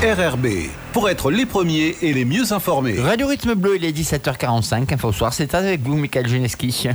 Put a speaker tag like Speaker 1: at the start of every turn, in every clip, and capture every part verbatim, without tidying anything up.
Speaker 1: R R B, pour être les premiers et les mieux informés.
Speaker 2: Radio Rythme Bleu, il est dix-sept heures quarante-cinq, Info Soir, c'est avec vous, Michael Geneski.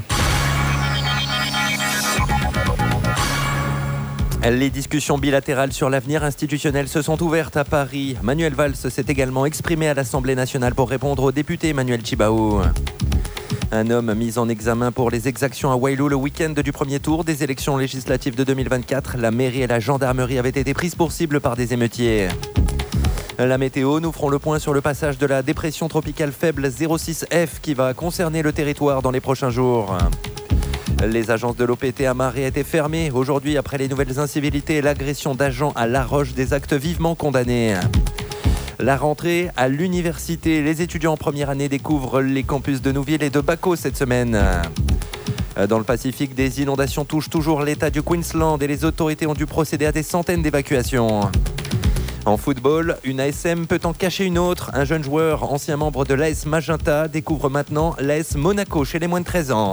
Speaker 3: Les discussions bilatérales sur l'avenir institutionnel se sont ouvertes à Paris. Manuel Valls s'est également exprimé à l'Assemblée nationale pour répondre au député Emmanuel Tjibaou. Un homme mis en examen pour les exactions à Wailou le week-end du premier tour des élections législatives de deux mille vingt-quatre. La mairie et la gendarmerie avaient été prises pour cible par des émeutiers. La météo, nous ferons le point sur le passage de la dépression tropicale faible zéro six F qui va concerner le territoire dans les prochains jours. Les agences de l'O P T à Marais étaient fermées aujourd'hui après les nouvelles incivilités et l'agression d'agents à La Roche, des actes vivement condamnés. La rentrée à l'université. Les étudiants en première année découvrent les campus de Nouville et de Baco cette semaine. Dans le Pacifique, des inondations touchent toujours l'État du Queensland et les autorités ont dû procéder à des centaines d'évacuations. En football, une A S M peut en cacher une autre. Un jeune joueur, ancien membre de l'A S Magenta, découvre maintenant l'A S Monaco chez les moins de treize ans.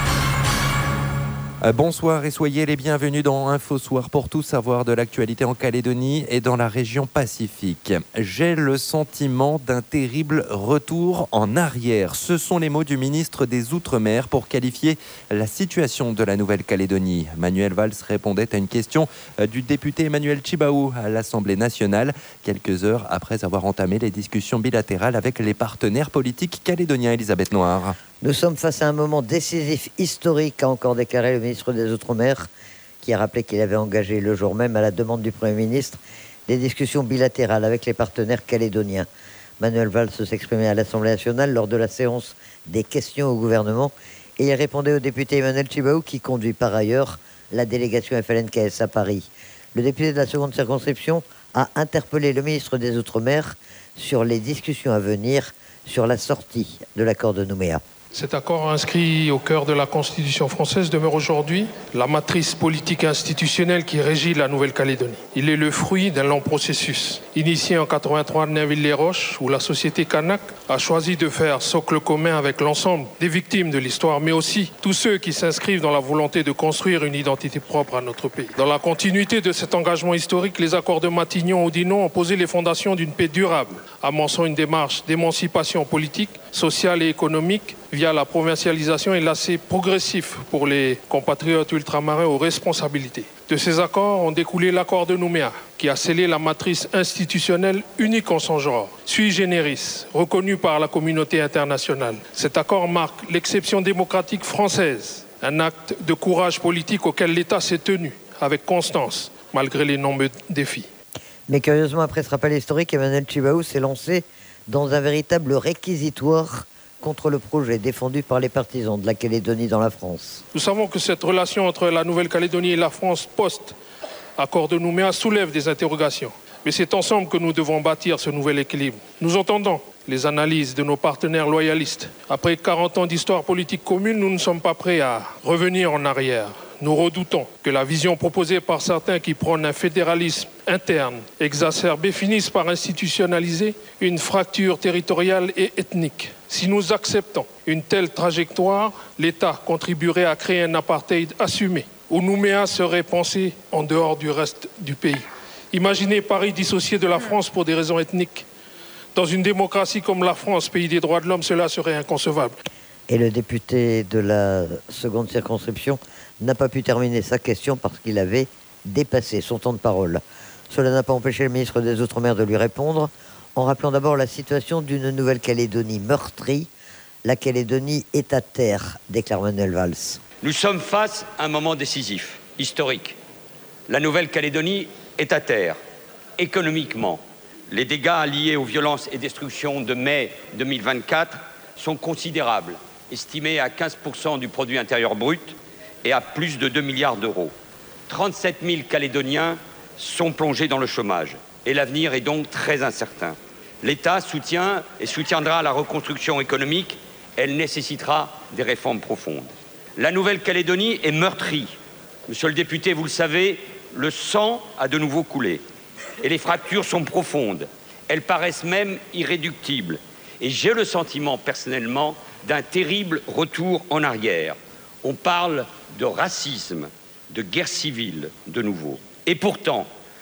Speaker 3: Bonsoir et soyez les bienvenus dans Info Soir pour tout savoir de l'actualité en Calédonie et dans la région Pacifique. J'ai le sentiment d'un terrible retour en arrière. Ce sont les mots du ministre des Outre-mer pour qualifier la situation de la Nouvelle-Calédonie. Manuel Valls répondait à une question du député Emmanuel Tjibaou à l'Assemblée nationale, quelques heures après avoir entamé les discussions bilatérales avec les partenaires politiques calédoniens. Elisabeth Noir.
Speaker 4: Nous sommes face à un moment décisif, historique, a encore déclaré le ministre des Outre-mer, qui a rappelé qu'il avait engagé le jour même, à la demande du Premier ministre, des discussions bilatérales avec les partenaires calédoniens. Manuel Valls s'exprimait à l'Assemblée nationale lors de la séance des questions au gouvernement et il répondait au député Emmanuel Tjibaou, qui conduit par ailleurs la délégation F L N K S à Paris. Le député de la seconde circonscription a interpellé le ministre des Outre-mer sur les discussions à venir sur la sortie de l'accord de Nouméa.
Speaker 5: Cet accord inscrit au cœur de la Constitution française demeure aujourd'hui la matrice politique et institutionnelle qui régit la Nouvelle-Calédonie. Il est le fruit d'un long processus. Initié en quatre-vingt-trois à Nainville-les-Roches, où la société kanak a choisi de faire socle commun avec l'ensemble des victimes de l'histoire, mais aussi tous ceux qui s'inscrivent dans la volonté de construire une identité propre à notre pays. Dans la continuité de cet engagement historique, les accords de Matignon-Oudinot ont posé les fondations d'une paix durable, amorçant une démarche d'émancipation politique, sociale et économique via la provincialisation et l'accès progressif pour les compatriotes ultramarins aux responsabilités. De ces accords ont découlé l'accord de Nouméa, qui a scellé la matrice institutionnelle unique en son genre, sui generis, reconnue par la communauté internationale. Cet accord marque l'exception démocratique française, un acte de courage politique auquel l'État s'est tenu avec constance, malgré les nombreux défis.
Speaker 4: Mais curieusement, après ce rappel historique, Emmanuel Tjibaou s'est lancé dans un véritable réquisitoire contre le projet défendu par les partisans de la Calédonie dans la France.
Speaker 5: Nous savons que cette relation entre la Nouvelle-Calédonie et la France post-accord de Nouméa soulève des interrogations. Mais c'est ensemble que nous devons bâtir ce nouvel équilibre. Nous entendons les analyses de nos partenaires loyalistes. Après quarante ans d'histoire politique commune, nous ne sommes pas prêts à revenir en arrière. Nous redoutons que la vision proposée par certains qui prônent un fédéralisme interne exacerbé finisse par institutionnaliser une fracture territoriale et ethnique. Si nous acceptons une telle trajectoire, l'État contribuerait à créer un apartheid assumé, où Nouméa serait pensé en dehors du reste du pays. Imaginez Paris dissocié de la France pour des raisons ethniques. Dans une démocratie comme la France, pays des droits de l'homme, cela serait inconcevable.
Speaker 4: Et le député de la seconde circonscription n'a pas pu terminer sa question parce qu'il avait dépassé son temps de parole. Cela n'a pas empêché le ministre des Outre-mer de lui répondre, en rappelant d'abord la situation d'une Nouvelle-Calédonie meurtrie. La Calédonie est à terre, déclare Manuel Valls.
Speaker 6: Nous sommes face à un moment décisif, historique. La Nouvelle-Calédonie est à terre, économiquement. Les dégâts liés aux violences et destructions de mai deux mille vingt-quatre sont considérables, estimés à quinze pour cent du produit intérieur brut et à plus de deux milliards d'euros. trente-sept mille Calédoniens sont plongés dans le chômage et l'avenir est donc très incertain. L'État soutient et soutiendra la reconstruction économique. Elle nécessitera des réformes profondes. La Nouvelle-Calédonie est meurtrie. Monsieur le député, vous le savez, le sang a de nouveau coulé et les fractures sont profondes. Elles paraissent même irréductibles. Et j'ai le sentiment, personnellement, d'un terrible retour en arrière. On parle de racisme, de guerre civile, de nouveau. Et pourtant,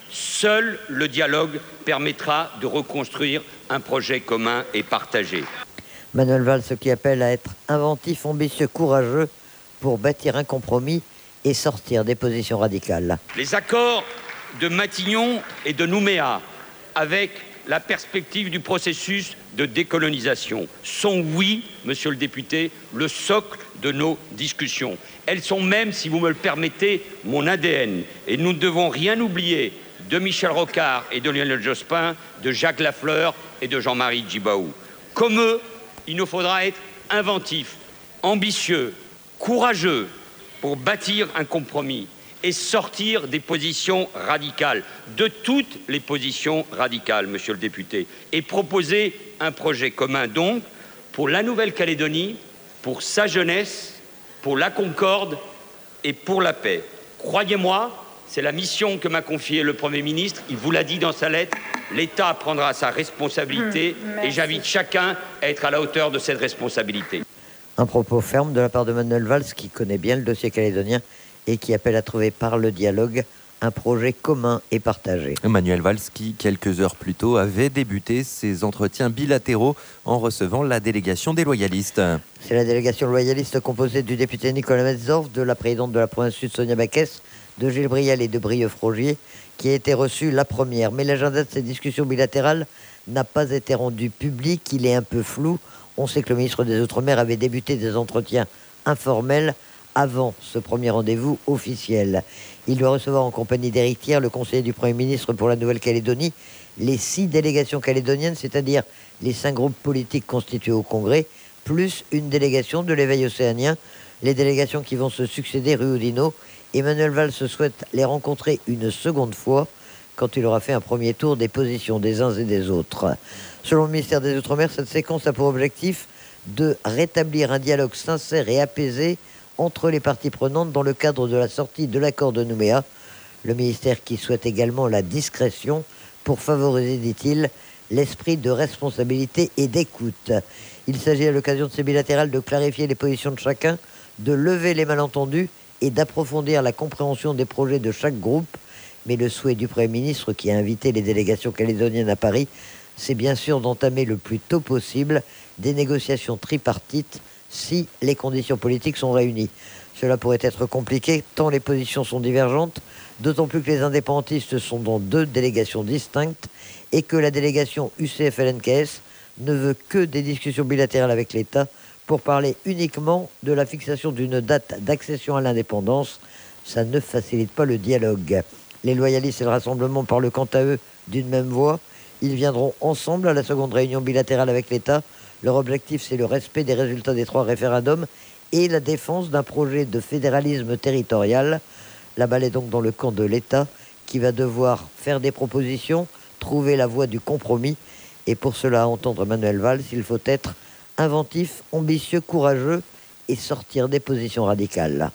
Speaker 6: Seul le dialogue permettra de reconstruire un projet commun et partagé.
Speaker 4: Manuel Valls qui appelle à être inventif, ambitieux, courageux pour bâtir un compromis et sortir des positions radicales.
Speaker 6: Les accords de Matignon et de Nouméa, avec la perspective du processus de décolonisation, sont, oui, monsieur le député, le socle de nos discussions. Elles sont même, si vous me le permettez, mon A D N. Et nous ne devons rien oublier de Michel Rocard et de Lionel Jospin, de Jacques Lafleur et de Jean-Marie Djibaou. Comme eux, il nous faudra être inventifs, ambitieux, courageux pour bâtir un compromis et sortir des positions radicales, de toutes les positions radicales, monsieur le député, et proposer un projet commun, donc, pour la Nouvelle-Calédonie, pour sa jeunesse, pour la concorde et pour la paix. Croyez-moi, c'est la mission que m'a confiée le Premier ministre. Il vous l'a dit dans sa lettre, l'État prendra sa responsabilité mmh, et j'invite chacun à être à la hauteur de cette responsabilité.
Speaker 4: Un propos ferme de la part de Manuel Valls, qui connaît bien le dossier calédonien et qui appelle à trouver par le dialogue un projet commun et partagé.
Speaker 3: Manuel Valls qui, quelques heures plus tôt, avait débuté ses entretiens bilatéraux en recevant la délégation des loyalistes.
Speaker 4: C'est la délégation loyaliste composée du député Nicolas Metzdorf, de la présidente de la province sud Sonia Baquès, de Gilles Briel et de Brieuc-Frogier, qui a été reçue la première. Mais l'agenda de ces discussions bilatérales n'a pas été rendu public, il est un peu flou. On sait que le ministre des Outre-mer avait débuté des entretiens informels avant ce premier rendez-vous officiel. Il doit recevoir en compagnie d'Éric Thiers, le conseiller du Premier ministre pour la Nouvelle-Calédonie, les six délégations calédoniennes, c'est-à-dire les cinq groupes politiques constitués au Congrès, plus une délégation de l'éveil océanien, les délégations qui vont se succéder rue Oudinot. Emmanuel Valls souhaite les rencontrer une seconde fois quand il aura fait un premier tour des positions des uns et des autres. Selon le ministère des Outre-mer, cette séquence a pour objectif de rétablir un dialogue sincère et apaisé entre les parties prenantes dans le cadre de la sortie de l'accord de Nouméa. Le ministère qui souhaite également la discrétion pour favoriser, dit-il, l'esprit de responsabilité et d'écoute. Il s'agit à l'occasion de ces bilatérales de clarifier les positions de chacun, de lever les malentendus et d'approfondir la compréhension des projets de chaque groupe. Mais le souhait du Premier ministre, qui a invité les délégations calédoniennes à Paris, c'est bien sûr d'entamer le plus tôt possible des négociations tripartites si les conditions politiques sont réunies. Cela pourrait être compliqué tant les positions sont divergentes, d'autant plus que les indépendantistes sont dans deux délégations distinctes et que la délégation U C F L N K S ne veut que des discussions bilatérales avec l'État pour parler uniquement de la fixation d'une date d'accession à l'indépendance. Ça ne facilite pas le dialogue. Les loyalistes et le Rassemblement parlent quant à eux d'une même voix. Ils viendront ensemble à la seconde réunion bilatérale avec l'État. Leur objectif, c'est le respect des résultats des trois référendums et la défense d'un projet de fédéralisme territorial. La balle est donc dans le camp de l'État qui va devoir faire des propositions, trouver la voie du compromis. Et pour cela, à entendre Manuel Valls, il faut être inventif, ambitieux, courageux et sortir des positions radicales.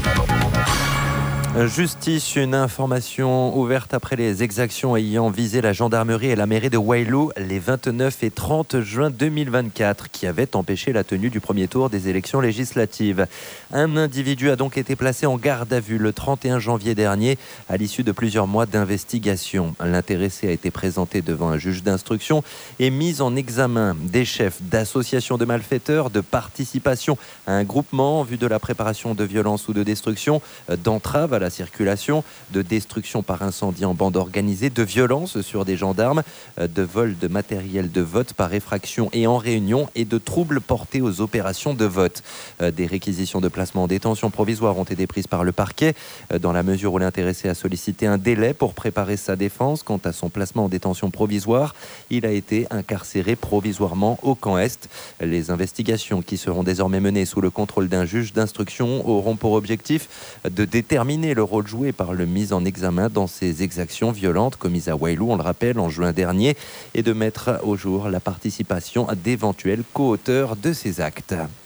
Speaker 3: Justice, une information ouverte après les exactions ayant visé la gendarmerie et la mairie de Waialou les vingt-neuf et trente juin deux mille vingt-quatre, qui avaient empêché la tenue du premier tour des élections législatives. Un individu a donc été placé en garde à vue le trente et un janvier dernier à l'issue de plusieurs mois d'investigation. L'intéressé a été présenté devant un juge d'instruction et mis en examen des chefs d'associations de malfaiteurs, de participation à un groupement en vue de la préparation de violences ou de destruction, d'entrave à la circulation, de destruction par incendie en bande organisée, de violence sur des gendarmes, de vol de matériel de vote par effraction et en réunion et de troubles portés aux opérations de vote. Des réquisitions de placement en détention provisoire ont été prises par le parquet dans la mesure où l'intéressé a sollicité un délai pour préparer sa défense. Quant à son placement en détention provisoire, il a été incarcéré provisoirement au camp Est. Les investigations qui seront désormais menées sous le contrôle d'un juge d'instruction auront pour objectif de déterminer le rôle joué par le mis en examen dans ces exactions violentes commises à Waialou, on le rappelle, en juin dernier, et de mettre au jour la participation d'éventuels co-auteurs de ces actes.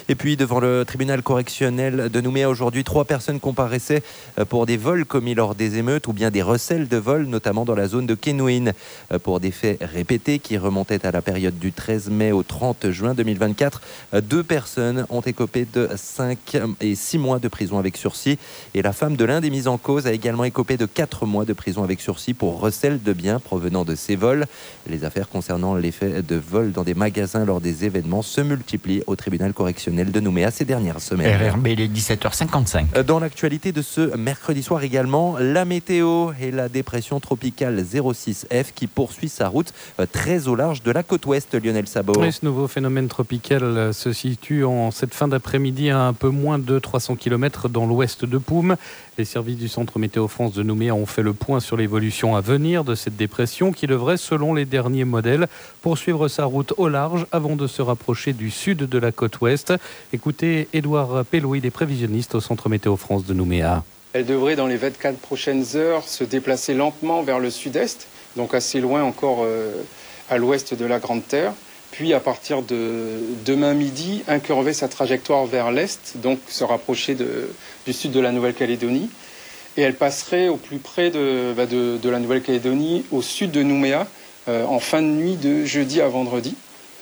Speaker 3: Et puis devant le tribunal correctionnel de Nouméa aujourd'hui, trois personnes comparaissaient pour des vols commis lors des émeutes ou bien des recels de vols, notamment dans la zone de Kenouin, pour des faits répétés qui remontaient à la période du treize mai au trente juin deux mille vingt-quatre. Deux personnes ont écopé de cinq et six mois de prison avec sursis et la femme de l'un des mis en cause a également écopé de quatre mois de prison avec sursis pour recel de biens provenant de ces vols. Les affaires concernant les faits de vol dans des magasins lors des événements se multiplient au tribunal correctionnel de Nouméa ces dernières semaines.
Speaker 2: R R B, il est dix-sept heures cinquante-cinq.
Speaker 3: Dans l'actualité de ce mercredi soir également, la météo et la dépression tropicale zéro six F qui poursuit sa route très au large de la côte ouest, Lionel Sabot.
Speaker 7: Et ce nouveau phénomène tropical se situe en cette fin d'après-midi à un peu moins de trois cents kilomètres dans l'ouest de Poum. Les services du Centre Météo France de Nouméa ont fait le point sur l'évolution à venir de cette dépression qui devrait, selon les derniers modèles, poursuivre sa route au large avant de se rapprocher du sud de la côte ouest. Écoutez Édouard Pellouy, des prévisionnistes au Centre Météo France de Nouméa.
Speaker 8: Elle devrait, dans les vingt-quatre prochaines heures, se déplacer lentement vers le sud-est, donc assez loin encore euh, à l'ouest de la Grande Terre. Puis, à partir de demain midi, incurver sa trajectoire vers l'est, donc se rapprocher de, du sud de la Nouvelle-Calédonie. Et elle passerait au plus près de, bah de, de la Nouvelle-Calédonie, au sud de Nouméa, euh, en fin de nuit de jeudi à vendredi.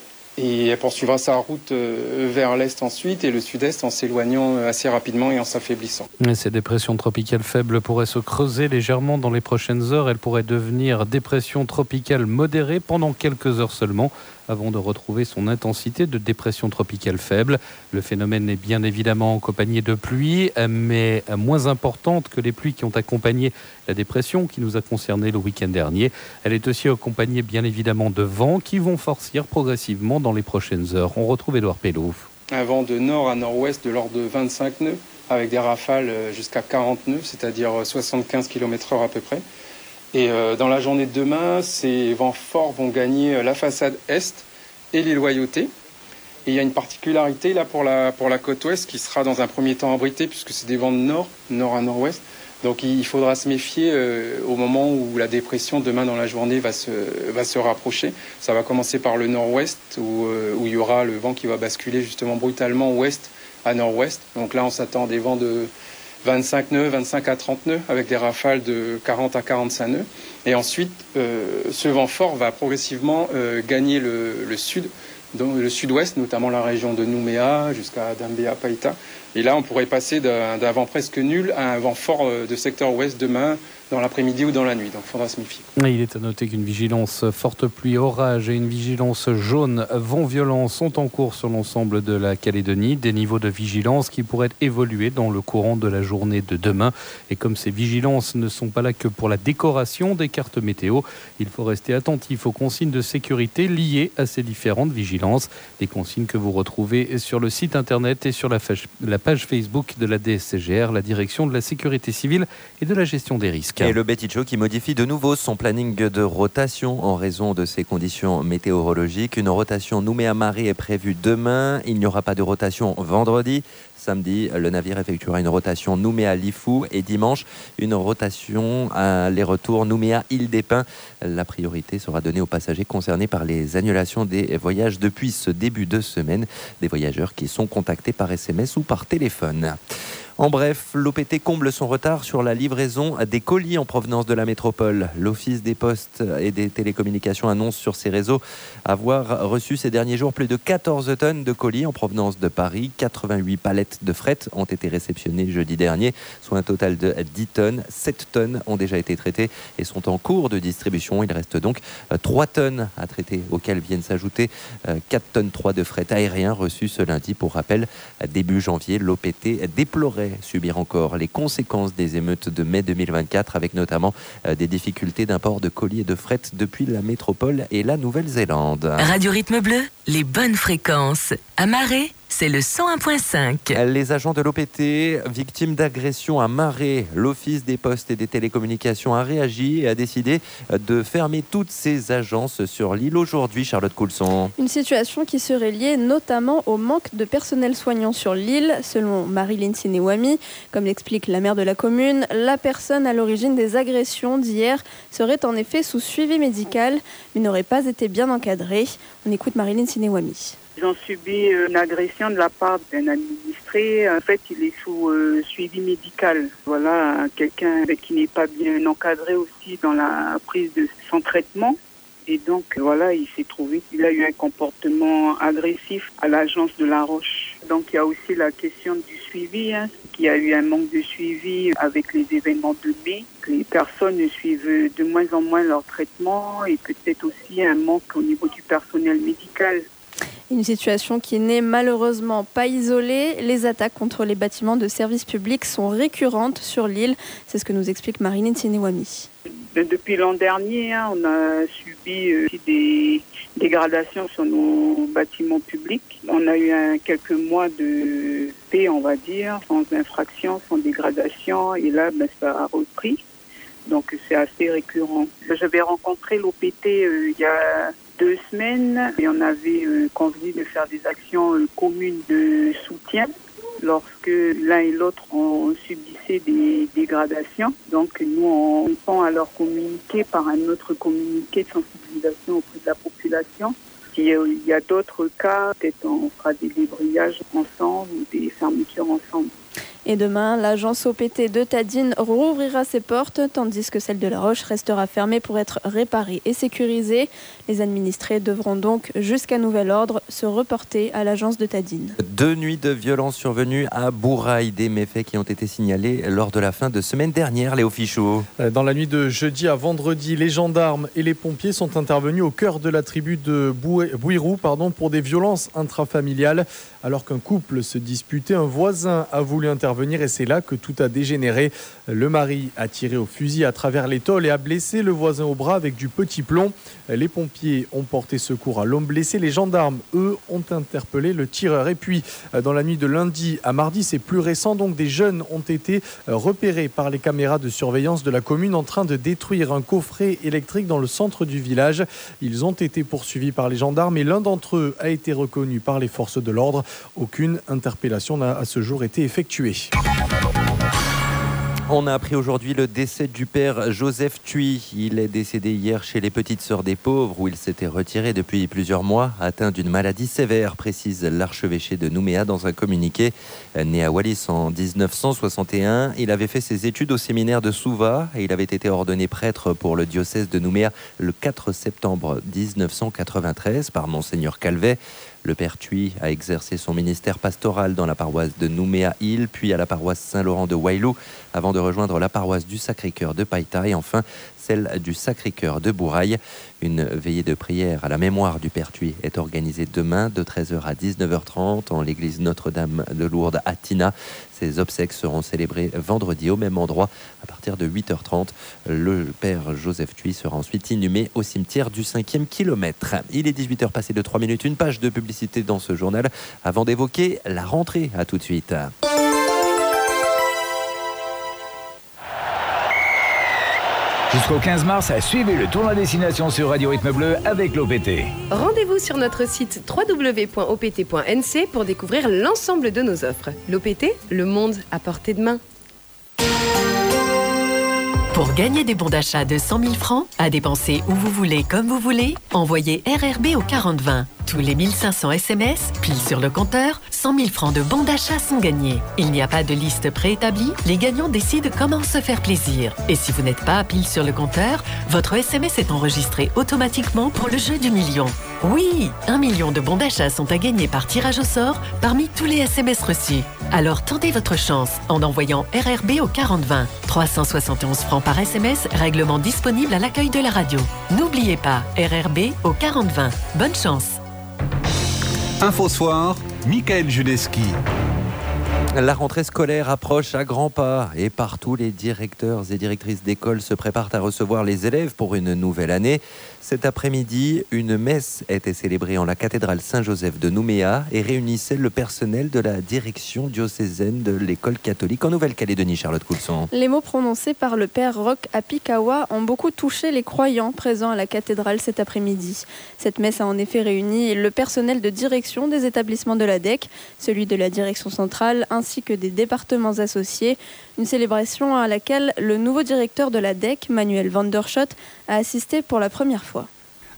Speaker 8: Et elle poursuivra sa route vers l'est ensuite et le sud-est en s'éloignant assez rapidement et en s'affaiblissant.
Speaker 7: Ces dépressions tropicales faibles pourraient se creuser légèrement dans les prochaines heures. Elles pourraient devenir dépression tropicale modérée pendant quelques heures seulement avant de retrouver son intensité de dépression tropicale faible. Le phénomène est bien évidemment accompagné de pluies, mais moins importante que les pluies qui ont accompagné la dépression qui nous a concernés le week-end dernier. Elle est aussi accompagnée bien évidemment de vents qui vont forcir progressivement dans les prochaines heures. On retrouve Édouard Pellouf.
Speaker 8: Un vent de nord à nord-ouest de l'ordre de vingt-cinq nœuds, avec des rafales jusqu'à quarante nœuds, c'est-à-dire soixante-quinze kilomètres heure à peu près. Et euh, dans la journée de demain, ces vents forts vont gagner la façade est et les loyautés. Et il y a une particularité là pour la, pour la côte ouest qui sera dans un premier temps abritée puisque c'est des vents de nord, nord à nord-ouest. Donc il faudra se méfier euh, au moment où la dépression demain dans la journée va se, va se rapprocher. Ça va commencer par le nord-ouest où, euh, où il y aura le vent qui va basculer justement brutalement ouest à nord-ouest. Donc là on s'attend à des vents de vingt-cinq nœuds, vingt-cinq à trente nœuds, avec des rafales de quarante à quarante-cinq nœuds. Et ensuite, euh, ce vent fort va progressivement euh, gagner le, le sud, dans le sud-ouest, notamment la région de Nouméa jusqu'à Dambéa, Païta. Et là, on pourrait passer d'un, d'un vent presque nul à un vent fort de secteur ouest demain, dans l'après-midi ou dans la nuit. Donc, il faudra se méfier.
Speaker 7: Il est à noter qu'une vigilance forte pluie, orage et une vigilance jaune vent violent sont en cours sur l'ensemble de la Calédonie. Des niveaux de vigilance qui pourraient évoluer dans le courant de la journée de demain. Et comme ces vigilances ne sont pas là que pour la décoration des cartes météo, il faut rester attentif aux consignes de sécurité liées à ces différentes vigilances. Des consignes que vous retrouvez sur le site internet et sur la, fa- la page Facebook de la D S C G R, la direction de la sécurité civile et de la gestion des risques.
Speaker 3: Et le Betty-Show qui modifie de nouveau son planning de rotation en raison de ces conditions météorologiques. Une rotation Nouméa-Marie est prévue demain. Il n'y aura pas de rotation vendredi. Samedi, le navire effectuera une rotation Nouméa-Lifou et dimanche, une rotation aller-retour Nouméa-Île-des-Pins. La priorité sera donnée aux passagers concernés par les annulations des voyages depuis ce début de semaine. Des voyageurs qui sont contactés par S M S ou par téléphone. En bref, l'O P T comble son retard sur la livraison des colis en provenance de la métropole. L'Office des postes et des télécommunications annonce sur ses réseaux avoir reçu ces derniers jours plus de quatorze tonnes de colis en provenance de Paris. quatre-vingt-huit palettes de fret ont été réceptionnées jeudi dernier, soit un total de dix tonnes. sept tonnes ont déjà été traitées et sont en cours de distribution. Il reste donc trois tonnes à traiter, auxquelles viennent s'ajouter quatre tonnes trois de fret aérien reçu ce lundi. Pour rappel, début janvier, l'O P T déplorait subir encore les conséquences des émeutes de mai deux mille vingt-quatre, avec notamment euh, des difficultés d'import de colis et de fret depuis la métropole et la Nouvelle-Zélande.
Speaker 9: Radio Rythme Bleu, les bonnes fréquences. À Marais, c'est le cent un virgule cinq.
Speaker 3: Les agents de l'O P T, victimes d'agressions à Marais, l'Office des postes et des télécommunications a réagi et a décidé de fermer toutes ses agences sur l'île aujourd'hui. Charlotte Coulson.
Speaker 10: Une situation qui serait liée notamment au manque de personnel soignant sur l'île. Selon Marilyn Sinewami, comme l'explique la maire de la commune, la personne à l'origine des agressions d'hier serait en effet sous suivi médical, mais n'aurait pas été bien encadrée. On écoute Marilyn Sinewami.
Speaker 11: Ils ont subi une agression de la part d'un administré. En fait, il est sous euh, suivi médical. Voilà, quelqu'un qui n'est pas bien encadré aussi dans la prise de son traitement. Et donc, voilà, il s'est trouvé qu'il a eu un comportement agressif à l'agence de La Roche. Donc, il y a aussi la question du suivi, hein, qu'il y a eu un manque de suivi avec les événements de mai, que les personnes suivent de moins en moins leur traitement et peut-être aussi un manque au niveau du personnel médical.
Speaker 10: Une situation qui n'est malheureusement pas isolée. Les attaques contre les bâtiments de services publics sont récurrentes sur l'île. C'est ce que nous explique Marilyn Sinewami.
Speaker 11: Depuis l'an dernier, hein, on a subi euh, des dégradations sur nos bâtiments publics. On a eu un, quelques mois de paix, on va dire, sans infraction, sans dégradation. Et là, ben, ça a repris. Donc, c'est assez récurrent. J'avais rencontré l'O P T euh, il y a deux semaines et on avait euh, convenu de faire des actions euh, communes de soutien lorsque l'un et l'autre ont subissé des dégradations. Donc nous, on répond à leur communiqué par un autre communiqué de sensibilisation auprès de la population. S'il y a d'autres cas, peut-être on fera des débrayages ensemble ou des fermetures ensemble.
Speaker 10: Et demain, l'agence O P T de Tadine rouvrira ses portes, tandis que celle de La Roche restera fermée pour être réparée et sécurisée. Les administrés devront donc, jusqu'à nouvel ordre, se reporter à l'agence de Tadine.
Speaker 3: Deux nuits de violence survenues à Bourail, des méfaits qui ont été signalés lors de la fin de semaine dernière, Léo Fichot.
Speaker 12: Dans la nuit de jeudi à vendredi, les gendarmes et les pompiers sont intervenus au cœur de la tribu de Bouirou pardon, pour des violences intrafamiliales. Alors qu'un couple se disputait, un voisin a voulu intervenir et c'est là que tout a dégénéré. Le mari a tiré au fusil à travers les tôles et a blessé le voisin au bras avec du petit plomb. Les pompiers ont porté secours à l'homme blessé. Les gendarmes, eux, ont interpellé le tireur. Et puis, dans la nuit de lundi à mardi, c'est plus récent, donc des jeunes ont été repérés par les caméras de surveillance de la commune en train de détruire un coffret électrique dans le centre du village. Ils ont été poursuivis par les gendarmes et l'un d'entre eux a été reconnu par les forces de l'ordre. Aucune interpellation n'a à ce jour été effectuée.
Speaker 3: On a appris aujourd'hui le décès du père Joseph Thuy. Il est décédé hier chez les Petites Sœurs des Pauvres où il s'était retiré depuis plusieurs mois, atteint d'une maladie sévère, précise l'archevêché de Nouméa dans un communiqué. Né à Wallis en dix-neuf cent soixante et un, il avait fait ses études au séminaire de Souva et il avait été ordonné prêtre pour le diocèse de Nouméa le quatre septembre dix-neuf cent quatre-vingt-treize par Monseigneur Calvet. Le père Thuy a exercé son ministère pastoral dans la paroisse de Nouméa-Île, puis à la paroisse Saint-Laurent de Wailou, avant de rejoindre la paroisse du Sacré-Cœur de Païta et enfin celle du Sacré-Cœur de Bourail. Une veillée de prière à la mémoire du père Thuy est organisée demain de treize heures à dix-neuf heures trente en l'église Notre-Dame de Lourdes à Tina. Ces obsèques seront célébrées vendredi au même endroit à partir de huit heures trente. Le père Joseph Thuy sera ensuite inhumé au cimetière du cinquième kilomètre. Il est dix-huit heures passées de trois minutes, une page de publicité dans ce journal avant d'évoquer la rentrée. À tout de suite.
Speaker 13: Jusqu'au quinze mars, suivez le tournoi destination sur Radio Rythme Bleu avec l'O P T.
Speaker 14: Rendez-vous sur notre site w w w point o p t point n c pour découvrir l'ensemble de nos offres. L'O P T, le monde à portée de main.
Speaker 9: Pour gagner des bons d'achat de cent mille francs, à dépenser où vous voulez, comme vous voulez, envoyez R R B au quarante vingt. Tous les mille cinq cents S M S, pile sur le compteur, cent mille francs de bons d'achat sont gagnés. Il n'y a pas de liste préétablie, les gagnants décident comment se faire plaisir. Et si vous n'êtes pas pile sur le compteur, votre S M S est enregistré automatiquement pour le jeu du million. Oui, un million de bons d'achat sont à gagner par tirage au sort parmi tous les S M S reçus. Alors tentez votre chance en envoyant R R B au quarante vingt. trois cent soixante et onze francs par S M S, règlement disponible à l'accueil de la radio. N'oubliez pas, R R B au quarante vingt. Bonne chance.
Speaker 1: Info Soir, Michael Judeski.
Speaker 3: La rentrée scolaire approche à grands pas et partout les directeurs et directrices d'école se préparent à recevoir les élèves pour une nouvelle année. Cet après-midi, une messe était célébrée en la cathédrale Saint-Joseph de Nouméa et réunissait le personnel de la direction diocésaine de l'école catholique en Nouvelle-Calédonie. Charlotte Coulson.
Speaker 10: Les mots prononcés par le père Roch Apikawa ont beaucoup touché les croyants présents à la cathédrale cet après-midi. Cette messe a en effet réuni le personnel de direction des établissements de l'A D E C, celui de la direction centrale ainsi que des départements associés. Une célébration à laquelle le nouveau directeur de l'A D E C, Manuel van der Schot, a assisté pour la première fois.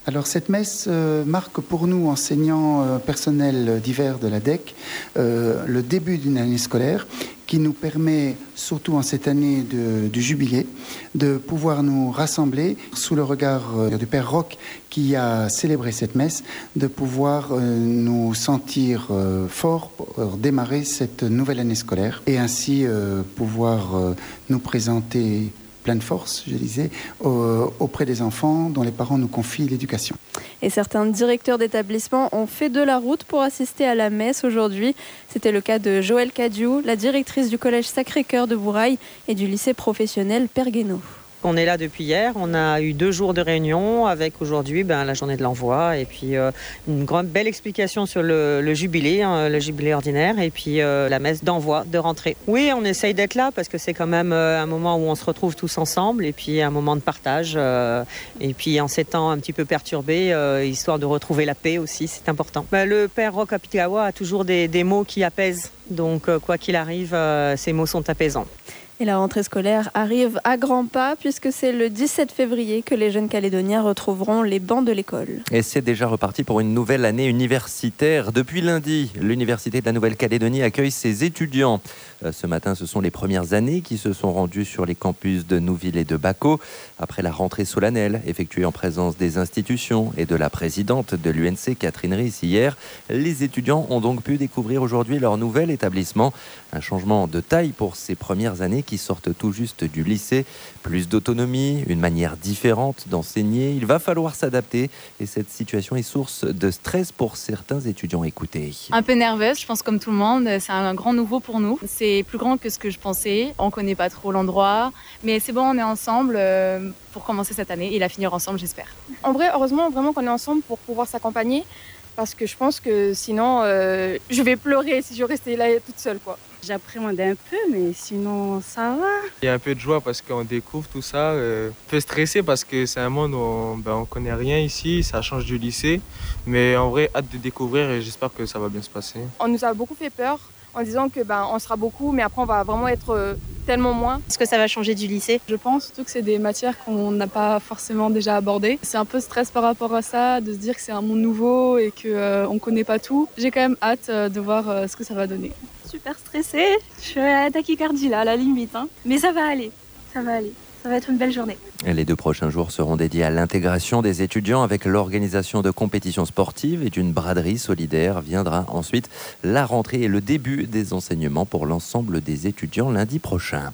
Speaker 15: Alors cette messe euh, marque pour nous, enseignants euh, personnels divers de l'A D E C, euh, le début d'une année scolaire qui nous permet, surtout en cette année de, du jubilé, de pouvoir nous rassembler sous le regard euh, du Père Roch qui a célébré cette messe, de pouvoir euh, nous sentir euh, forts pour démarrer cette nouvelle année scolaire et ainsi euh, pouvoir euh, nous présenter plein de force, je disais, euh, auprès des enfants dont les parents nous confient l'éducation.
Speaker 10: Et certains directeurs d'établissement ont fait de la route pour assister à la messe aujourd'hui. C'était le cas de Joëlle Cadiou, la directrice du collège Sacré-Cœur de Bourail et du lycée professionnel Père Guénaud.
Speaker 16: On est là depuis hier, on a eu deux jours de réunion avec aujourd'hui ben, la journée de l'envoi et puis euh, une grande belle explication sur le, le jubilé, hein, le jubilé ordinaire et puis euh, la messe d'envoi, de rentrée. Oui, on essaye d'être là parce que c'est quand même euh, un moment où on se retrouve tous ensemble et puis un moment de partage euh, et puis en ces temps un petit peu perturbés, euh, histoire de retrouver la paix aussi, c'est important. Ben, le Père Roch Apitiawa a toujours des, des mots qui apaisent, donc euh, quoi qu'il arrive, euh, ces mots sont apaisants.
Speaker 10: Et la rentrée scolaire arrive à grands pas puisque c'est le dix-sept février que les jeunes Calédoniens retrouveront les bancs de l'école.
Speaker 3: Et c'est déjà reparti pour une nouvelle année universitaire. Depuis lundi, l'Université de la Nouvelle-Calédonie accueille ses étudiants. Ce matin, ce sont les premières années qui se sont rendues sur les campus de Nouville et de Baco. Après la rentrée solennelle effectuée en présence des institutions et de la présidente de l'U N C, Catherine Riss, hier, les étudiants ont donc pu découvrir aujourd'hui leur nouvel établissement. Un changement de taille pour ces premières années qui sortent tout juste du lycée. Plus d'autonomie, une manière différente d'enseigner. Il va falloir s'adapter et cette situation est source de stress pour certains étudiants. Écoutez.
Speaker 17: Un peu nerveuse, je pense comme tout le monde. C'est un grand nouveau pour nous. C'est plus grand que ce que je pensais. On connaît pas trop l'endroit. Mais c'est bon, on est ensemble pour commencer cette année et la finir ensemble, j'espère.
Speaker 18: En vrai, heureusement vraiment qu'on est ensemble pour pouvoir s'accompagner. Parce que je pense que sinon, euh, je vais pleurer si je restais là toute seule, quoi.
Speaker 19: J'appréhendais un peu, mais sinon, ça va.
Speaker 20: Il y a un peu de joie parce qu'on découvre tout ça. Euh, un peu stressé parce que c'est un monde où on ben, on connaît rien ici, ça change du lycée. Mais en vrai, hâte de découvrir et j'espère que ça va bien se passer.
Speaker 18: On nous a beaucoup fait peur en disant que ben, on sera beaucoup, mais après on va vraiment être euh, tellement moins.
Speaker 17: Est-ce que ça va changer du lycée?
Speaker 21: Je pense surtout que c'est des matières qu'on n'a pas forcément déjà abordées. C'est un peu stress par rapport à ça, de se dire que c'est un monde nouveau et qu'on euh, ne connaît pas tout. J'ai quand même hâte euh, de voir euh, ce que ça va donner.
Speaker 22: Super stressée, je suis à la tachycardie là, à la limite. Hein. Mais ça va aller, ça va aller. Ça va être une belle journée.
Speaker 3: Les deux prochains jours seront dédiés à l'intégration des étudiants avec l'organisation de compétitions sportives et d'une braderie solidaire. Viendra ensuite la rentrée et le début des enseignements pour l'ensemble des étudiants lundi prochain.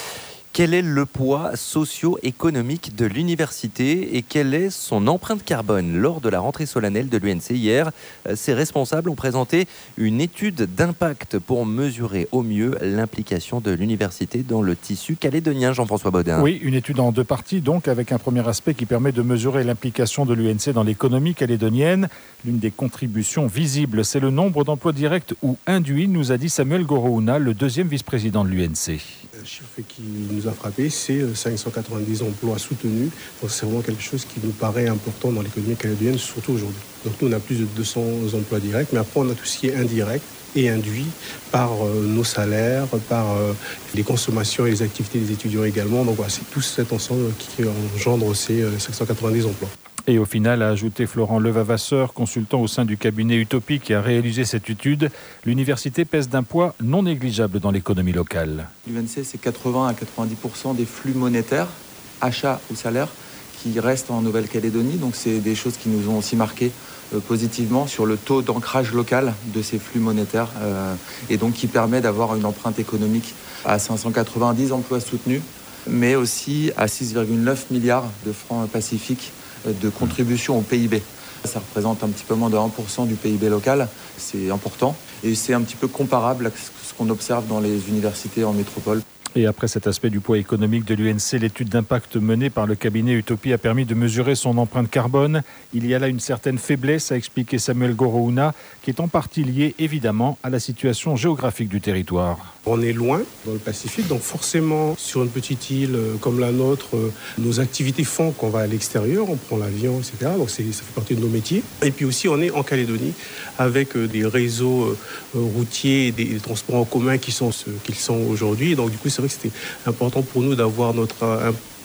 Speaker 3: Quel est le poids socio-économique de l'université et quelle est son empreinte carbone? Lors de la rentrée solennelle de l'U N C hier, ses responsables ont présenté une étude d'impact pour mesurer au mieux l'implication de l'université dans le tissu calédonien. Jean-François Baudin.
Speaker 23: Oui, une étude en deux parties, donc avec un premier aspect qui permet de mesurer l'implication de l'U N C dans l'économie calédonienne. L'une des contributions visibles, c'est le nombre d'emplois directs ou induits, nous a dit Samuel Gorouna, le deuxième vice-président de l'U N C.
Speaker 24: Le chiffre qui nous a frappé, c'est cinq cent quatre-vingt-dix emplois soutenus. Donc c'est vraiment quelque chose qui nous paraît important dans l'économie calédonienne, surtout aujourd'hui. Donc nous, on a plus de deux cents emplois directs, mais après, on a tout ce qui est indirect et induit par euh, nos salaires, par euh, les consommations et les activités des étudiants également. Donc voilà, c'est tout cet ensemble qui engendre ces euh, cinq cent quatre-vingt-dix emplois.
Speaker 23: Et au final, a ajouté Florent Levavasseur, consultant au sein du cabinet Utopie qui a réalisé cette étude, l'université pèse d'un poids non négligeable dans l'économie locale.
Speaker 25: L'U N C, c'est quatre-vingts à quatre-vingt-dix pour cent des flux monétaires, achats ou salaires, qui restent en Nouvelle-Calédonie. Donc c'est des choses qui nous ont aussi marqué euh, positivement sur le taux d'ancrage local de ces flux monétaires euh, et donc qui permet d'avoir une empreinte économique à cinq cent quatre-vingt-dix emplois soutenus, mais aussi à six virgule neuf milliards de francs pacifiques de contribution au P I B. Ça représente un petit peu moins de un pour cent du P I B local, c'est important et c'est un petit peu comparable à ce qu'on observe dans les universités en métropole.
Speaker 23: Et après cet aspect du poids économique de l'U N C, l'étude d'impact menée par le cabinet Utopie a permis de mesurer son empreinte carbone. Il y a là une certaine faiblesse, a expliqué Samuel Gorouna, qui est en partie liée évidemment à la situation géographique du territoire.
Speaker 24: On est loin dans le Pacifique, donc forcément sur une petite île comme la nôtre, nos activités font qu'on va à l'extérieur, on prend l'avion, et cetera. Donc c'est, ça fait partie de nos métiers. Et puis aussi on est en Calédonie avec des réseaux routiers et des transports en commun qui sont ce qu'ils sont aujourd'hui. Donc du coup c'est vrai que c'était important pour nous d'avoir notre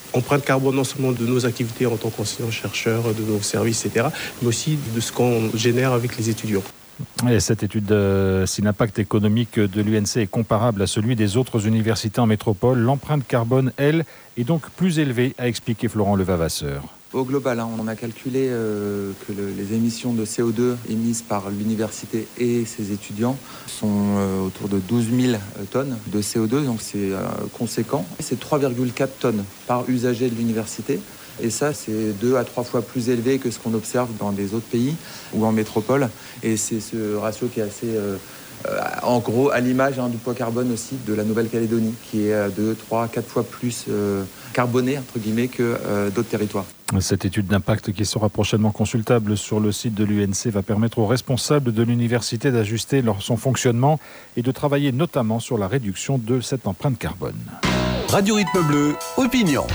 Speaker 24: empreinte carbone non seulement de nos activités en tant qu'enseignants-chercheurs, de nos services, et cetera, mais aussi de ce qu'on génère avec les étudiants.
Speaker 23: Et cette étude, euh, si l'impact économique de l'U N C est comparable à celui des autres universités en métropole, l'empreinte carbone, elle, est donc plus élevée, a expliqué Florent Levavasseur.
Speaker 25: Au global, hein, on a calculé euh, que le, les émissions de C O deux émises par l'université et ses étudiants sont euh, autour de douze mille tonnes de C O deux, donc c'est euh, conséquent. C'est trois virgule quatre tonnes par usager de l'université. Et ça, c'est deux à trois fois plus élevé que ce qu'on observe dans des autres pays ou en métropole. Et c'est ce ratio qui est assez, euh, euh, en gros, à l'image hein, du poids carbone aussi de la Nouvelle-Calédonie, qui est de trois à quatre fois plus euh, carboné, entre guillemets, que euh, d'autres territoires.
Speaker 23: Cette étude d'impact qui sera prochainement consultable sur le site de l'U N C va permettre aux responsables de l'université d'ajuster leur, son fonctionnement et de travailler notamment sur la réduction de cette empreinte carbone.
Speaker 1: Radio Rythme Bleu, opinion.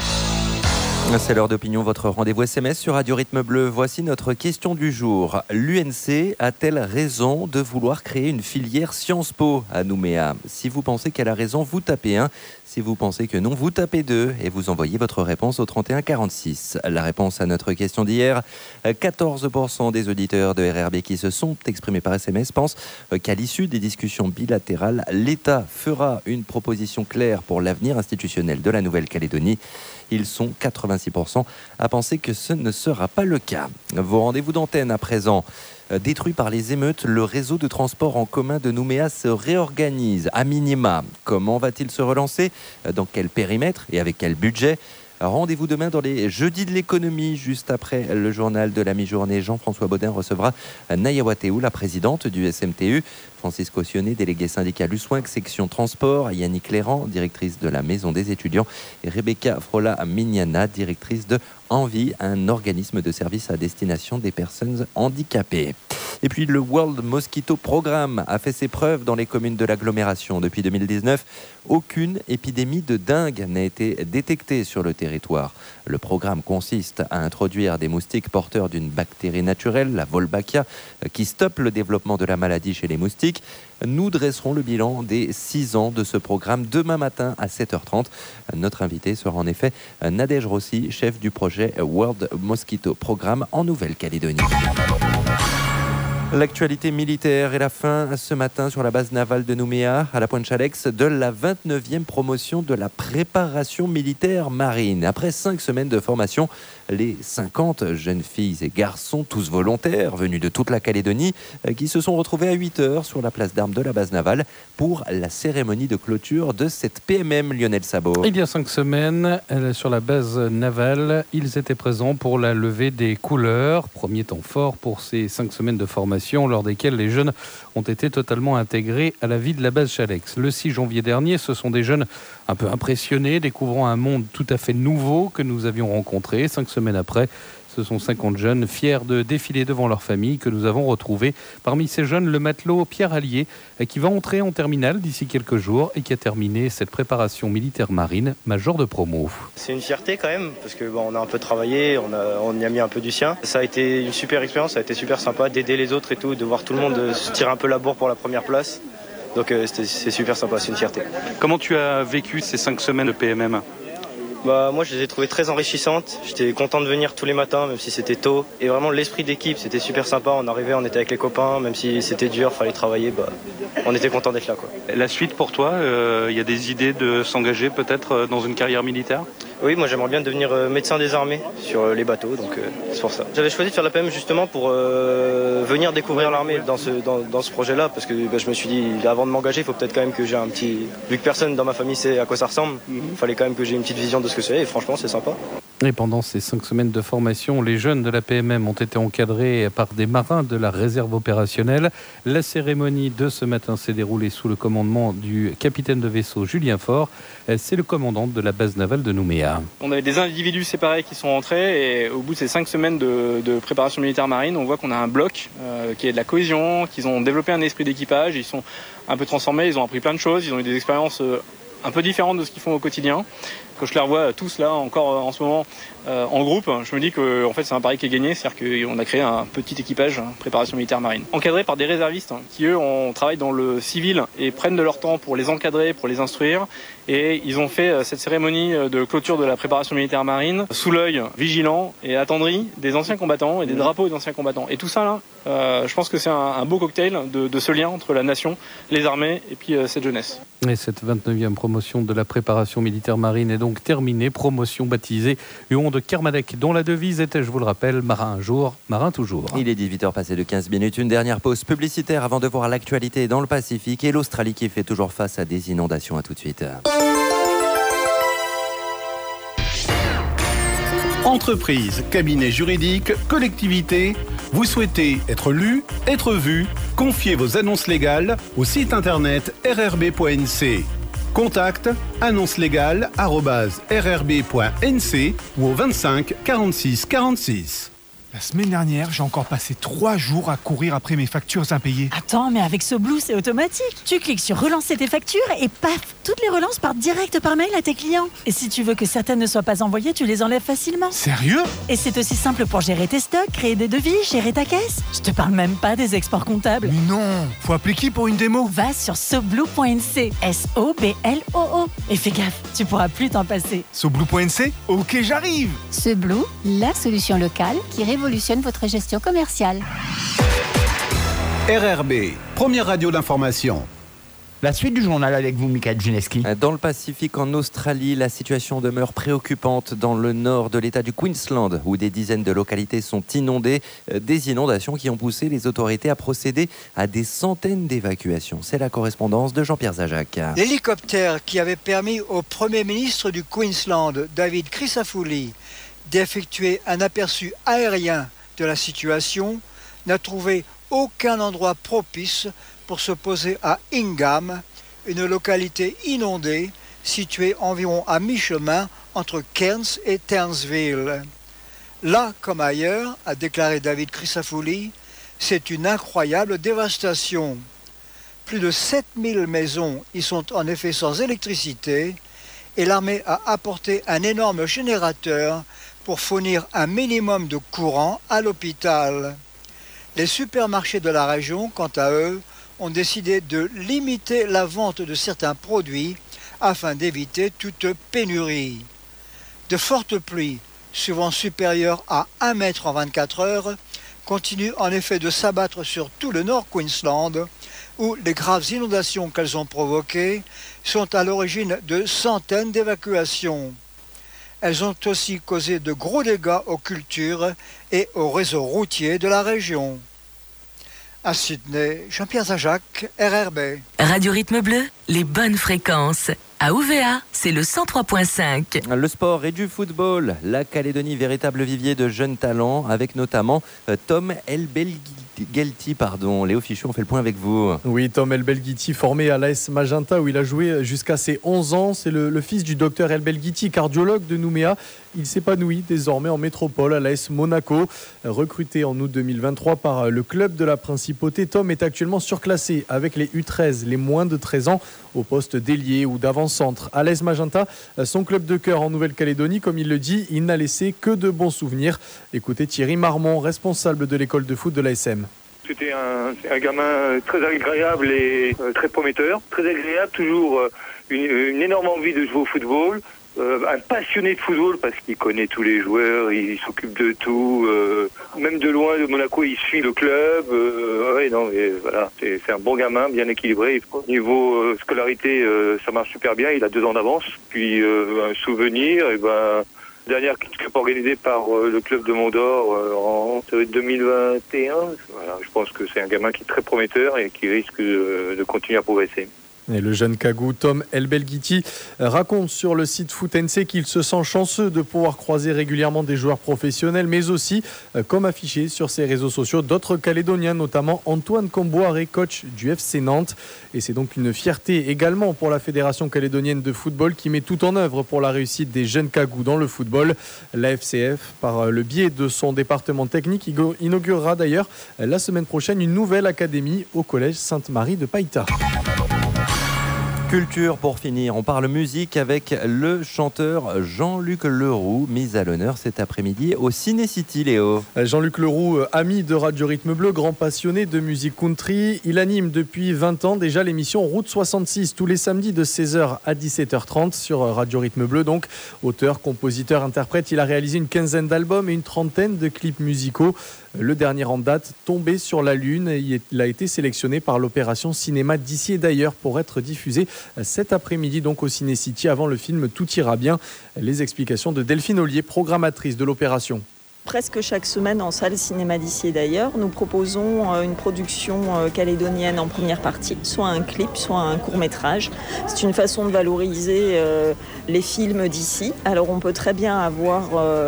Speaker 3: C'est l'heure d'opinion, votre rendez-vous S M S sur Radio Rythme Bleu. Voici notre question du jour. L'U N C a-t-elle raison de vouloir créer une filière Sciences Po à Nouméa ? Si vous pensez qu'elle a raison, vous tapez un. Si vous pensez que non, vous tapez deux et vous envoyez votre réponse au trente et un quarante-six. La réponse à notre question d'hier, quatorze pour cent des auditeurs de R R B qui se sont exprimés par S M S pensent qu'à l'issue des discussions bilatérales, l'État fera une proposition claire pour l'avenir institutionnel de la Nouvelle-Calédonie. Ils sont quatre-vingt-six pour cent à penser que ce ne sera pas le cas. Vos rendez-vous d'antenne à présent. Détruit par les émeutes, le réseau de transport en commun de Nouméa se réorganise à minima. Comment va-t-il se relancer ? Dans quel périmètre et avec quel budget ? Rendez-vous demain dans les Jeudis de l'économie, juste après le journal de la mi-journée. Jean-François Baudin recevra Naya Wateou, la présidente du S M T U, Francis Cautionné, délégué syndical U S W I N C, section transport, Yannick Léran, directrice de la Maison des étudiants, et Rebecca Frola-Mignana, directrice de Envie, un organisme de service à destination des personnes handicapées. Et puis le World Mosquito Programme a fait ses preuves dans les communes de l'agglomération. Depuis deux mille dix-neuf, aucune épidémie de dengue n'a été détectée sur le territoire. Le programme consiste à introduire des moustiques porteurs d'une bactérie naturelle, la Wolbachia, qui stoppe le développement de la maladie chez les moustiques. Nous dresserons le bilan des six ans de ce programme demain matin à sept heures trente. Notre invité sera en effet Nadège Rossi, chef du projet World Mosquito Programme en Nouvelle-Calédonie. L'actualité militaire et la fin ce matin sur la base navale de Nouméa, à la Pointe-Chalex, de la vingt-neuvième promotion de la préparation militaire marine. Après cinq semaines de formation, les cinquante jeunes filles et garçons, tous volontaires, venus de toute la Calédonie, qui se sont retrouvés à huit heures sur la place d'armes de la base navale pour la cérémonie de clôture de cette P M M, Lionel Sabot.
Speaker 7: Il y a cinq semaines, sur la base navale, ils étaient présents pour la levée des couleurs. Premier temps fort pour ces cinq semaines de formation, lors desquelles les jeunes ont été totalement intégrés à la vie de la base Chalex. Le six janvier dernier, ce sont des jeunes un peu impressionnés, découvrant un monde tout à fait nouveau que nous avions rencontré. Cinq semaines après, ce sont cinquante jeunes fiers de défiler devant leur famille que nous avons retrouvés. Parmi ces jeunes, le matelot Pierre Allier, qui va entrer en terminale d'ici quelques jours et qui a terminé cette préparation militaire marine, major de promo.
Speaker 2: C'est une fierté quand même, parce que bon, on a un peu travaillé, on, a, on y a mis un peu du sien. Ça a été une super expérience, ça a été super sympa d'aider les autres et tout, de voir tout le monde se tirer un peu la bourre pour la première place. Donc euh, c'est super sympa, c'est une fierté.
Speaker 4: Comment tu as vécu ces cinq semaines de P M M ?
Speaker 2: Bah, moi je les ai trouvées très enrichissantes, j'étais content de venir tous les matins même si c'était tôt, et vraiment l'esprit d'équipe c'était super sympa, on arrivait, on était avec les copains, même si c'était dur, fallait travailler, bah, on était content d'être là quoi.
Speaker 4: La suite pour toi, il euh, y a des idées de s'engager peut-être dans une carrière militaire ?
Speaker 2: Oui, moi j'aimerais bien devenir euh, médecin des armées sur euh, les bateaux, donc euh, c'est pour ça. J'avais choisi de faire la P M justement pour euh, venir découvrir l'armée dans ce, dans, dans ce projet-là, parce que bah, je me suis dit, avant de m'engager, il faut peut-être quand même que j'ai un petit... Vu que personne dans ma famille sait à quoi ça ressemble, il mm-hmm. fallait quand même que j'ai une petite vision de ce que c'est, et franchement c'est sympa.
Speaker 7: Et pendant ces cinq semaines de formation, les jeunes de la P M M ont été encadrés par des marins de la réserve opérationnelle. La cérémonie de ce matin s'est déroulée sous le commandement du capitaine de vaisseau Julien Faure. C'est le commandant de la base navale de Nouméa.
Speaker 4: On avait des individus séparés qui sont entrés et au bout de ces cinq semaines de, de préparation militaire marine, on voit qu'on a un bloc euh, qui est de la cohésion, qu'ils ont développé un esprit d'équipage, ils sont un peu transformés, ils ont appris plein de choses, ils ont eu des expériences euh, un peu différentes de ce qu'ils font au quotidien. Quand je les revois tous là, encore en ce moment, euh, en groupe, je me dis que en fait, c'est un pari qui est gagné, c'est-à-dire qu'on a créé un petit équipage, hein, préparation militaire marine, encadré par des réservistes hein, qui, eux, on travaille dans le civil et prennent de leur temps pour les encadrer, pour les instruire. Et ils ont fait cette cérémonie de clôture de la préparation militaire marine sous l'œil vigilant et attendri des anciens combattants et des drapeaux des anciens combattants. Et tout ça là, euh, je pense que c'est un, un beau cocktail de, de ce lien entre la nation, les armées et puis euh, cette jeunesse.
Speaker 7: Et cette vingt-neuvième promotion de la préparation militaire marine est donc terminée. Promotion baptisée Huon de Kermadec, dont la devise était, je vous le rappelle, marin un jour, marin toujours.
Speaker 3: Il est dix-huit heures passées de quinze minutes. Une dernière pause publicitaire avant de voir l'actualité dans le Pacifique et l'Australie qui fait toujours face à des inondations. À tout de suite.
Speaker 1: Entreprise, cabinet juridique, collectivité, vous souhaitez être lu, être vu, confiez vos annonces légales au site internet r r b point n c. Contact annonce légale arobase r r b point n c ou au vingt-cinq quarante-six quarante-six.
Speaker 5: La semaine dernière, j'ai encore passé trois jours à courir après mes factures impayées.
Speaker 6: Attends, mais avec SoBlue, c'est automatique. Tu cliques sur relancer tes factures et paf, toutes les relances partent direct par mail à tes clients. Et si tu veux que certaines ne soient pas envoyées, tu les enlèves facilement.
Speaker 5: Sérieux ?
Speaker 6: Et c'est aussi simple pour gérer tes stocks, créer des devis, gérer ta caisse. Je te parle même pas des exports comptables.
Speaker 5: Mais non, faut appeler qui pour une démo ?
Speaker 6: Va sur soblue point n c, S O B L O O. Et fais gaffe, tu pourras plus t'en passer.
Speaker 5: soblue point n c ? Ok, j'arrive.
Speaker 8: SoBlue, la solution locale qui révolutionne votre gestion commerciale.
Speaker 1: R R B, première radio d'information.
Speaker 11: La suite du journal avec vous, Mickaël Gineski.
Speaker 3: Dans le Pacifique, en Australie, la situation demeure préoccupante dans le nord de l'État du Queensland, où des dizaines de localités sont inondées. Des inondations qui ont poussé les autorités à procéder à des centaines d'évacuations. C'est la correspondance de Jean-Pierre Zajac.
Speaker 12: L'hélicoptère qui avait permis au Premier ministre du Queensland, David Crisafulli, d'effectuer un aperçu aérien de la situation, n'a trouvé aucun endroit propice pour se poser à Ingham, une localité inondée située environ à mi-chemin entre Cairns et Townsville. Là comme ailleurs, a déclaré David Crisafulli, c'est une incroyable dévastation. Plus de sept mille maisons y sont en effet sans électricité et l'armée a apporté un énorme générateur pour fournir un minimum de courant à l'hôpital. Les supermarchés de la région, quant à eux, ont décidé de limiter la vente de certains produits afin d'éviter toute pénurie. De fortes pluies, souvent supérieures à un mètre en vingt-quatre heures, continuent en effet de s'abattre sur tout le Nord Queensland, où les graves inondations qu'elles ont provoquées sont à l'origine de centaines d'évacuations. Elles ont aussi causé de gros dégâts aux cultures et au réseau routier de la région. À Sydney, Jean-Pierre Zajac, R R B.
Speaker 26: Radio Rythme Bleu, les bonnes fréquences. À O V A, c'est le cent trois virgule cinq.
Speaker 3: Le sport et du football. La Calédonie, véritable vivier de jeunes talents, avec notamment euh, Tom Elbelghiti. Pardon. Léo Fichou, on fait le point avec vous.
Speaker 27: Oui, Tom Elbelghiti, formé à l'A S Magenta, où il a joué jusqu'à ses onze ans. C'est le, le fils du docteur Elbelghiti, cardiologue de Nouméa. Il s'épanouit désormais en métropole à l'A S Monaco. Recruté en août deux mille vingt-trois par le club de la Principauté, Tom est actuellement surclassé avec les U treize, les moins de treize ans, au poste d'ailier ou d'avant-centre. À l'A S Magenta, son club de cœur en Nouvelle-Calédonie, comme il le dit, il n'a laissé que de bons souvenirs. Écoutez Thierry Marmont, responsable de l'école de foot de l'A S M.
Speaker 28: C'était un, un gamin très agréable et euh, très prometteur. Très agréable, toujours euh, une, une énorme envie de jouer au football. Euh, un passionné de football parce qu'il connaît tous les joueurs, il s'occupe de tout. Euh, même de loin de Monaco, il suit le club. Euh, ouais, non, mais voilà, c'est, c'est un bon gamin, bien équilibré. Au niveau euh, scolarité, euh, ça marche super bien. Il a deux ans d'avance. Puis euh, un souvenir, et ben. Dernière cup organisée par euh, le club de Mont-d'Or euh, en deux mille vingt et un. Voilà, je pense que c'est un gamin qui est très prometteur et qui risque de, de continuer à progresser.
Speaker 27: Et le jeune Kagou Tom Elbelghiti raconte sur le site Foot N C qu'il se sent chanceux de pouvoir croiser régulièrement des joueurs professionnels, mais aussi, comme affiché sur ses réseaux sociaux, d'autres Calédoniens, notamment Antoine Comboiré, coach du F C Nantes. Et c'est donc une fierté également pour la Fédération calédonienne de football qui met tout en œuvre pour la réussite des jeunes Kagou dans le football. La F C F, par le biais de son département technique, inaugurera d'ailleurs la semaine prochaine une nouvelle académie au collège Sainte-Marie de Païta.
Speaker 3: Culture pour finir, on parle musique avec le chanteur Jean-Luc Leroux, mis à l'honneur cet après-midi au Ciné City, Léo.
Speaker 27: Jean-Luc Leroux, ami de Radio Rythme Bleu, grand passionné de musique country. Il anime depuis vingt ans déjà l'émission Route soixante-six tous les samedis de seize heures à dix-sept heures trente sur Radio Rythme Bleu. Donc, auteur, compositeur, interprète, il a réalisé une quinzaine d'albums et une trentaine de clips musicaux. Le dernier en date, Tombé sur la Lune, il a été sélectionné par l'opération Cinéma d'ici et d'ailleurs pour être diffusé cet après-midi donc au Ciné City avant le film Tout ira bien. Les explications de Delphine Ollier, programmatrice de l'opération.
Speaker 9: Presque chaque semaine en salle cinéma d'ici et d'ailleurs, nous proposons une production calédonienne en première partie, soit un clip, soit un court-métrage. C'est une façon de valoriser les films d'ici. Alors on peut très bien avoir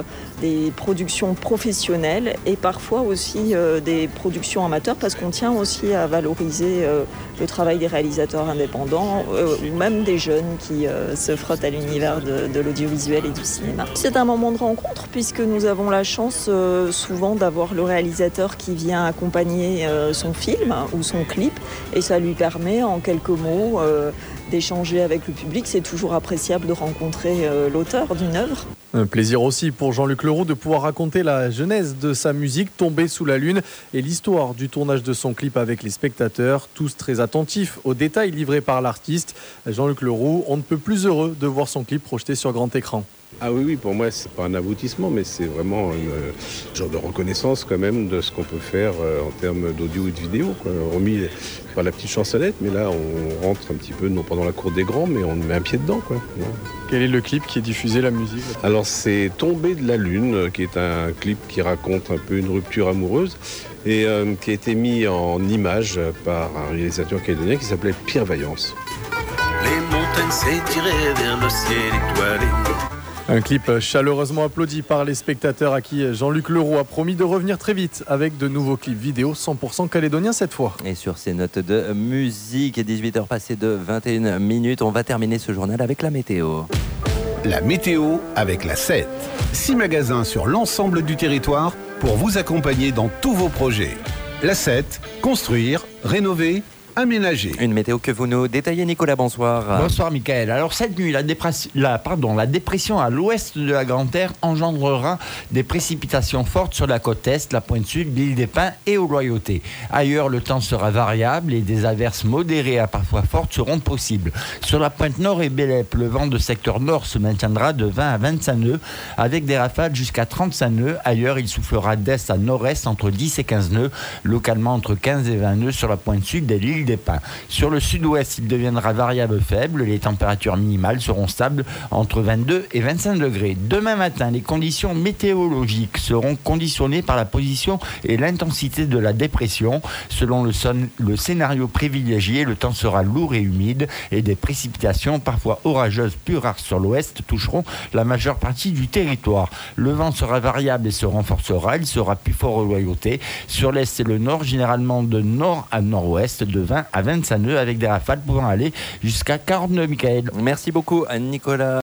Speaker 9: des productions professionnelles et parfois aussi des productions amateurs parce qu'on tient aussi à valoriser le travail des réalisateurs indépendants ou même des jeunes qui se frottent à l'univers de, de l'audiovisuel et du cinéma. C'est un moment de rencontre puisque nous avons la chance Euh, souvent d'avoir le réalisateur qui vient accompagner euh, son film ou son clip et ça lui permet en quelques mots euh, d'échanger avec le public. C'est toujours appréciable de rencontrer euh, l'auteur d'une œuvre.
Speaker 27: Un plaisir aussi pour Jean-Luc Leroux de pouvoir raconter la genèse de sa musique Tombé sous la Lune et l'histoire du tournage de son clip avec les spectateurs, tous très attentifs aux détails livrés par l'artiste. Jean-Luc Leroux, on ne peut plus heureux de voir son clip projeté sur grand écran.
Speaker 10: Ah oui, oui, pour moi, c'est pas un aboutissement, mais c'est vraiment un genre de reconnaissance quand même de ce qu'on peut faire en termes d'audio et de vidéo, quoi. Remis par la petite chancelette, mais là, on rentre un petit peu, non pas dans la cour des grands, mais on met un pied dedans, quoi.
Speaker 27: Quel est le clip qui est diffusé, la musique ?
Speaker 10: Alors, c'est Tombé de la Lune, qui est un clip qui raconte un peu une rupture amoureuse et euh, qui a été mis en image par un réalisateur calédonien qui s'appelait Pierre Vaillance.
Speaker 13: Les montagnes s'étiraient vers le ciel étoilé.
Speaker 27: Un clip chaleureusement applaudi par les spectateurs à qui Jean-Luc Leroux a promis de revenir très vite avec de nouveaux clips vidéo cent pour cent calédoniens cette fois.
Speaker 3: Et sur ces notes de musique, dix-huit heures passées de vingt et une minutes, on va terminer ce journal avec la météo.
Speaker 1: La météo avec la sept. Six magasins sur l'ensemble du territoire pour vous accompagner dans tous vos projets. La sept, construire, rénover, aménager.
Speaker 3: Une météo que vous nous détaillez, Nicolas, bonsoir.
Speaker 11: Bonsoir, Mickaël. Alors, cette nuit, la, dépres- la, pardon, la dépression à l'ouest de la Grande Terre engendrera des précipitations fortes sur la côte est, la pointe sud, l'île des Pins et aux Loyautés. Ailleurs, le temps sera variable et des averses modérées à parfois fortes seront possibles. Sur la pointe nord et Bélep, le vent de secteur nord se maintiendra de vingt à vingt-cinq nœuds, avec des rafales jusqu'à trente-cinq nœuds. Ailleurs, il soufflera d'est à nord-est entre dix et quinze nœuds, localement entre quinze et vingt nœuds sur la pointe sud de l'île des Pins. Sur le sud-ouest, il deviendra variable faible. Les températures minimales seront stables entre vingt-deux et vingt-cinq degrés. Demain matin, les conditions météorologiques seront conditionnées par la position et l'intensité de la dépression. Selon le, son, le scénario privilégié, le temps sera lourd et humide et des précipitations parfois orageuses plus rares sur l'ouest toucheront la majeure partie du territoire. Le vent sera variable et se renforcera. Il sera plus fort aux Loyautés. Sur l'est et le nord, généralement de nord à nord-ouest, de vingt à vingt-cinq nœuds avec des rafales pouvant aller jusqu'à quarante nœuds, Mickaël.
Speaker 3: Merci beaucoup, Nicolas.